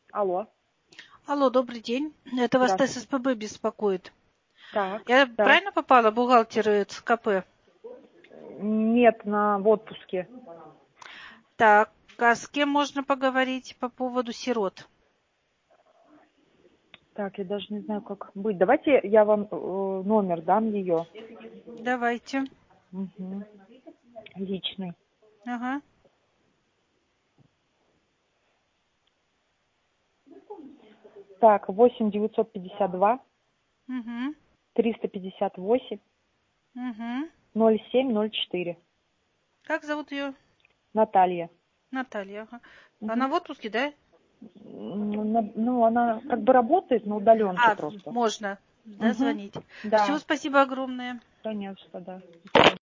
Алло, Алло, добрый день. Это вас здравствуйте. ТССПБ беспокоит. Так, Я да. правильно попала? Бухгалтер ЦКП. Нет, в отпуске. Так, а с кем можно поговорить по поводу сирот? Так, я даже не знаю, как быть. Давайте я вам номер дам ее. Давайте. Угу. Личный. Ага. Так, 8 952 Угу. 358 Угу. 0704. Как зовут ее? Наталья. Наталья. Ага. Она Угу. в отпуске, да? Ну, она как бы работает на удаленке А, просто. можно, да, Угу. звонить. Все, Да, спасибо огромное. конечно, да.